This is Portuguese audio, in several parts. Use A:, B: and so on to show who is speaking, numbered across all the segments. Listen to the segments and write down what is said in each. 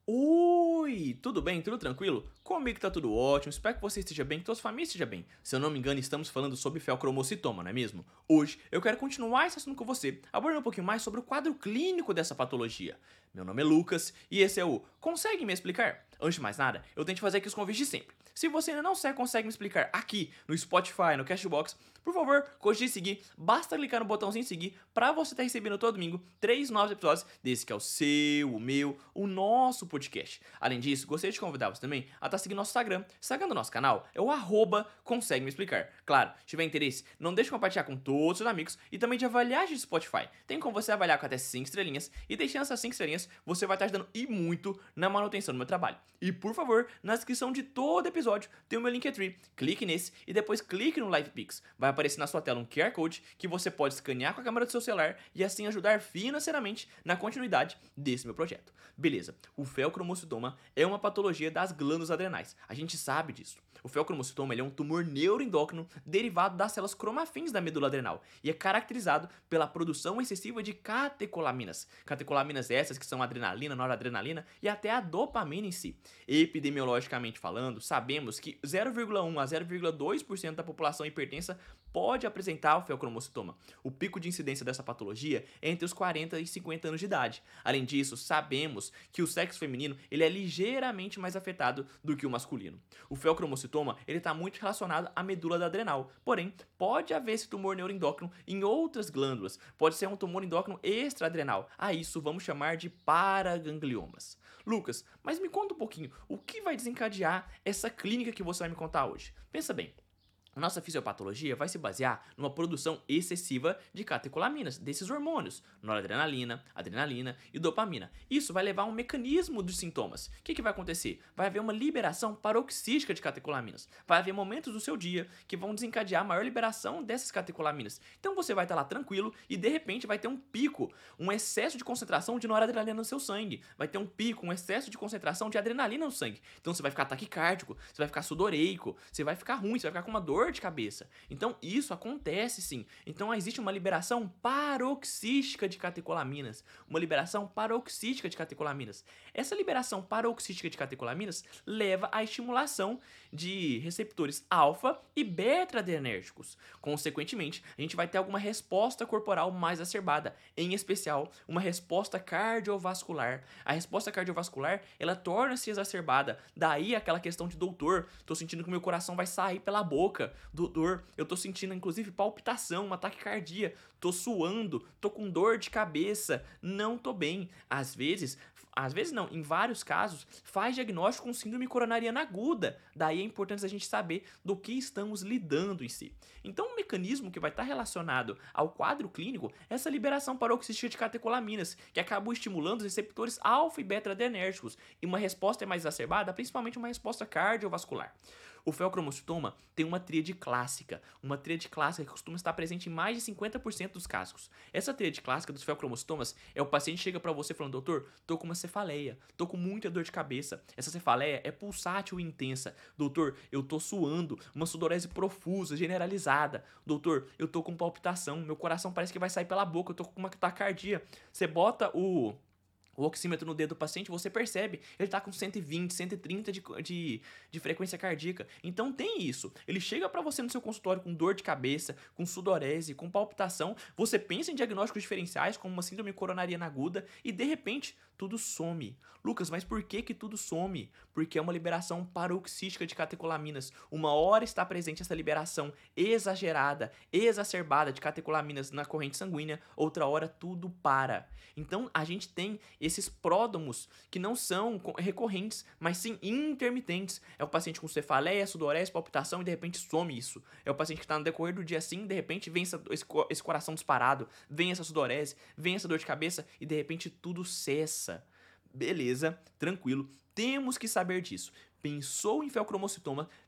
A: Oi, tudo bem? Tudo tranquilo? Comigo tá tudo ótimo, espero que você esteja bem, que sua família esteja bem. Se eu não me engano, estamos falando sobre feocromocitoma, não é mesmo? Hoje eu quero continuar esse assunto com você, abordando um pouquinho mais sobre o quadro clínico dessa patologia. Meu nome é Lucas e esse é o Consegue Me Explicar? Antes de mais nada, eu tento fazer aqui os convites de sempre. Se você ainda não consegue me explicar aqui no Spotify, no Cashbox, por favor, cogite seguir, basta clicar no botãozinho seguir para você estar recebendo todo domingo 3 novos episódios desse que é o seu, o meu, o nosso podcast. Além disso, gostaria de convidar você também a estar seguindo nosso Instagram. O Instagram do nosso canal é o Consegue Me Explicar. Claro, se tiver interesse, não deixe de compartilhar com todos os seus amigos e também de avaliar de Spotify. Tem como você avaliar com até 5 estrelinhas e deixando essas 5 estrelinhas, você vai estar ajudando e muito na manutenção do meu trabalho. E por favor, na descrição de todo episódio tem o meu Linktree. Clique nesse e depois clique no LivePix. Vai aparecer na sua tela um QR Code que você pode escanear com a câmera do seu celular e assim ajudar financeiramente na continuidade desse meu projeto. Beleza, o feocromocitoma é uma patologia das glândulas adrenais. A gente sabe disso. O feocromocitoma é um tumor neuroendócrino derivado das células cromafins da medula adrenal e é caracterizado pela produção excessiva de catecolaminas. Catecolaminas essas que são a adrenalina, noradrenalina e até a dopamina em si. Epidemiologicamente falando, sabemos que 0,1 a 0,2% da população hipertensa pode apresentar o feocromocitoma. O pico de incidência dessa patologia é entre os 40 e 50 anos de idade. Além disso, sabemos que o sexo feminino ele é ligeiramente mais afetado do que o masculino. O feocromocitoma está muito relacionado à medula da adrenal, porém, pode haver esse tumor neuroendócrino em outras glândulas. Pode ser um tumor endócrino extraadrenal. A isso vamos chamar de paragangliomas. Lucas, mas me conta um pouquinho, o que vai desencadear essa clínica que você vai me contar hoje? Pensa bem. Nossa fisiopatologia vai se basear numa produção excessiva de catecolaminas, desses hormônios, noradrenalina, adrenalina e dopamina. Isso vai levar a um mecanismo dos sintomas. O que vai acontecer? Vai haver uma liberação paroxística de catecolaminas. Vai haver momentos do seu dia que vão desencadear a maior liberação dessas catecolaminas. Então você vai estar lá tranquilo e de repente vai ter um pico, um excesso de concentração de noradrenalina no seu sangue. Vai ter um pico, um excesso de concentração de adrenalina no sangue. Então você vai ficar taquicárdico, você vai ficar sudoreico, você vai ficar ruim, você vai ficar com uma dor de cabeça. Então isso acontece sim. Então existe uma liberação paroxística de catecolaminas. Uma liberação paroxística de catecolaminas. Essa liberação paroxística de catecolaminas leva à estimulação de receptores alfa e beta-adrenérgicos. Consequentemente, a gente vai ter alguma resposta corporal mais exacerbada, em especial uma resposta cardiovascular. A resposta cardiovascular, ela torna-se exacerbada. Daí aquela questão de doutor, tô sentindo que o meu coração vai sair pela boca. Doutor, eu tô sentindo inclusive palpitação, um ataque cardíaco, tô suando, tô com dor de cabeça, não tô bem. Às vezes não, em vários casos, faz diagnóstico com síndrome coronariana aguda. Daí é importante a gente saber do que estamos lidando em si. Então, um mecanismo que vai estar relacionado ao quadro clínico é essa liberação paroxística de catecolaminas, que acabam estimulando os receptores alfa e beta-adrenérgicos, e uma resposta é mais exacerbada, principalmente uma resposta cardiovascular. O feocromocitoma tem uma tríade clássica que costuma estar presente em mais de 50% dos casos. Essa tríade clássica dos feocromocitomas é o paciente chega para você falando: doutor, tô com uma cefaleia, tô com muita dor de cabeça. Essa cefaleia é pulsátil e intensa. Doutor, eu tô suando, uma sudorese profusa, generalizada. Doutor, eu tô com palpitação, meu coração parece que vai sair pela boca, eu tô com uma taquicardia. Você bota o oxímetro no dedo do paciente, você percebe, ele tá com 120, 130 de frequência cardíaca. Então tem isso. Ele chega para você no seu consultório com dor de cabeça, com sudorese, com palpitação, você pensa em diagnósticos diferenciais como uma síndrome coronariana aguda e de repente tudo some. Lucas, mas por que tudo some? Porque é uma liberação paroxística de catecolaminas. Uma hora está presente essa liberação exagerada, exacerbada de catecolaminas na corrente sanguínea, outra hora tudo para. Então a gente tem esses pródomos que não são recorrentes, mas sim intermitentes. É o paciente com cefaleia, sudorese, palpitação e de repente some isso. É o paciente que está no decorrer do dia assim, de repente vem esse coração disparado, vem essa sudorese, vem essa dor de cabeça e de repente tudo cessa. Beleza, tranquilo. Temos que saber disso. Pensou em feocromocitoma,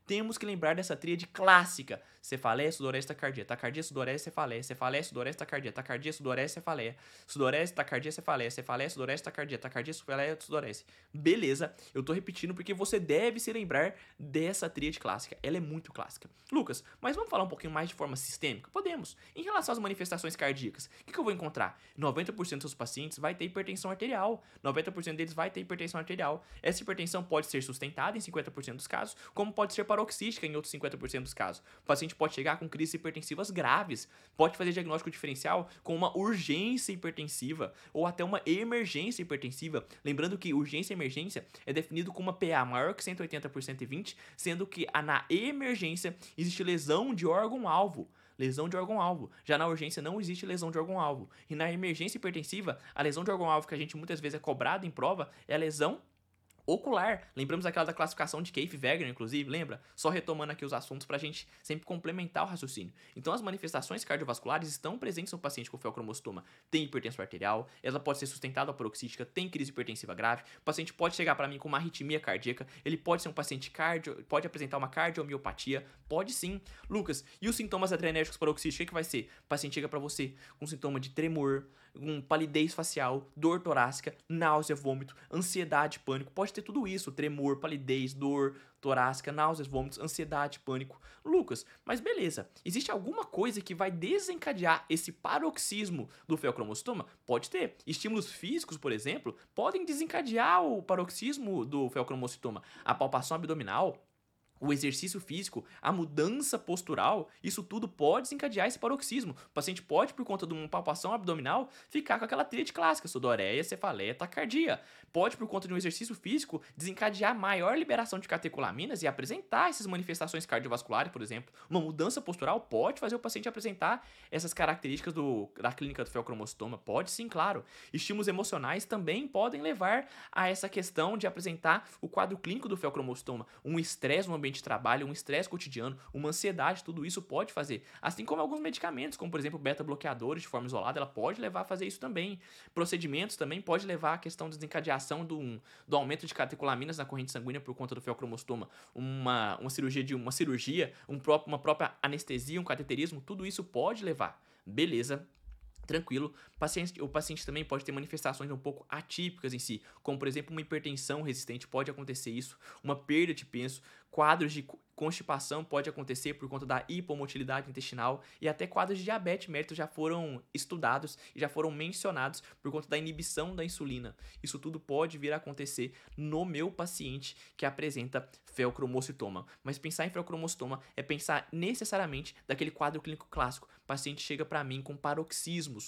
A: temos que lembrar dessa tríade clássica: cefaleia, sudorese, taquicardia, taquicardia, sudorese, cefaleia, cefaleia, sudorese, taquicardia, taquicardia, sudorese, cefaleia, sudorese, taquicardia, cefaleia, cefaleia, sudorese, taquicardia, taquicardia, cefaleia, sudorese. Beleza, eu tô repetindo porque você deve se lembrar dessa tríade clássica, ela é muito clássica. Lucas, mas vamos falar um pouquinho mais de forma sistêmica? Podemos. Em relação às manifestações cardíacas, o que eu vou encontrar? 90% dos pacientes vai ter hipertensão arterial, 90% deles vai ter hipertensão arterial. Essa hipertensão pode ser sustentada em 50% dos casos, como pode ser paroxística em outros 50% dos casos. O paciente pode chegar com crises hipertensivas graves, pode fazer diagnóstico diferencial com uma urgência hipertensiva ou até uma emergência hipertensiva. Lembrando que urgência e emergência é definido com uma PA maior que 180 por 120, sendo que na emergência existe lesão de órgão-alvo. Lesão de órgão-alvo. Já na urgência não existe lesão de órgão-alvo. E na emergência hipertensiva, a lesão de órgão-alvo que a gente muitas vezes é cobrada em prova é a lesão ocular. Lembramos aquela da classificação de Keffe-Wegener, inclusive, lembra? Só retomando aqui os assuntos pra gente sempre complementar o raciocínio. Então, as manifestações cardiovasculares estão presentes no paciente com feocromocitoma. Tem hipertensão arterial, ela pode ser sustentada paroxística, tem crise hipertensiva grave, o paciente pode chegar pra mim com uma arritmia cardíaca, ele pode ser um paciente pode apresentar uma cardiomiopatia, pode sim. Lucas, e os sintomas adrenérgicos paroxísticos, o que vai ser? O paciente chega pra você com sintoma de tremor, palidez facial, dor torácica, náusea, vômito, ansiedade, pânico, pode ter tudo isso, tremor, palidez, dor torácica, náuseas, vômitos, ansiedade, pânico. Lucas, mas beleza, existe alguma coisa que vai desencadear esse paroxismo do feocromocitoma? Pode ter. Estímulos físicos, por exemplo, podem desencadear o paroxismo do feocromocitoma. A palpação abdominal, o exercício físico, a mudança postural, isso tudo pode desencadear esse paroxismo. O paciente pode, por conta de uma palpação abdominal, ficar com aquela tríade clássica, sudoreia, cefaleia, taquicardia. Pode, por conta de um exercício físico, desencadear maior liberação de catecolaminas e apresentar essas manifestações cardiovasculares, por exemplo. Uma mudança postural pode fazer o paciente apresentar essas características da clínica do feocromocitoma. Pode sim, claro. Estímulos emocionais também podem levar a essa questão de apresentar o quadro clínico do feocromocitoma. Um estresse no ambiente de trabalho, um estresse cotidiano, uma ansiedade, tudo isso pode fazer. Assim como alguns medicamentos, como por exemplo beta-bloqueadores de forma isolada, ela pode levar a fazer isso também. Procedimentos também pode levar à questão de desencadeação do aumento de catecolaminas na corrente sanguínea por conta do feocromocitoma. Uma cirurgia, uma própria anestesia, um cateterismo, tudo isso pode levar. Beleza. Tranquilo, o paciente também pode ter manifestações um pouco atípicas em si, como por exemplo uma hipertensão resistente, pode acontecer isso, uma perda de peso, quadros de constipação pode acontecer por conta da hipomotilidade intestinal e até quadros de diabetes mellitus já foram estudados e já foram mencionados por conta da inibição da insulina. Isso tudo pode vir a acontecer no meu paciente que apresenta feocromocitoma. Mas pensar em feocromocitoma é pensar necessariamente daquele quadro clínico clássico. O paciente chega para mim com paroxismos,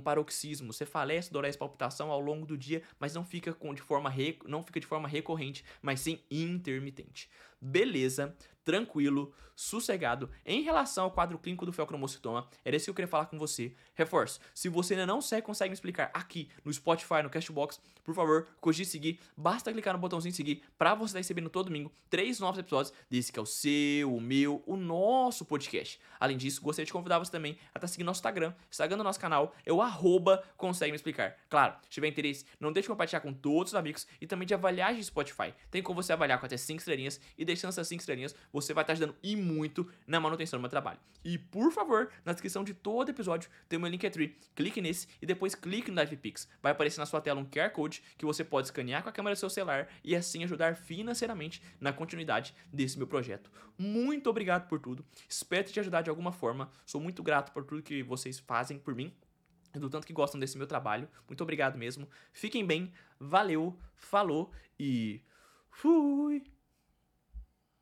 A: cefaleia, sudorese, palpitação ao longo do dia, mas não fica de forma recorrente, mas sim intermitente. Beleza, tranquilo, sossegado. Em relação ao quadro clínico do feocromocitoma, era isso que eu queria falar com você. Reforço, se você ainda não consegue me explicar aqui no Spotify, no Castbox, por favor, cogite seguir. Basta clicar no botãozinho seguir para você estar recebendo todo domingo 3 novos episódios desse que é o seu, o meu, o nosso podcast. Além disso, gostaria de convidar você também a estar seguindo nosso Instagram. O Instagram do nosso canal é o @consegue me explicar. Claro, se tiver interesse, não deixe de compartilhar com todos os amigos e também de avaliar de Spotify. Tem como você avaliar com até 5 estrelinhas e deixando essas 5 estrelinhas, você vai estar ajudando e muito na manutenção do meu trabalho. E por favor, na descrição de todo episódio tem o meu Linktree. Clique nesse e depois clique no DivePix. Vai aparecer na sua tela um QR Code que você pode escanear com a câmera do seu celular e assim ajudar financeiramente na continuidade desse meu projeto. Muito obrigado por tudo. Espero te ajudar de alguma forma. Sou muito grato por tudo que vocês fazem por mim, do tanto que gostam desse meu trabalho. Muito obrigado mesmo. Fiquem bem. Valeu, falou e fui!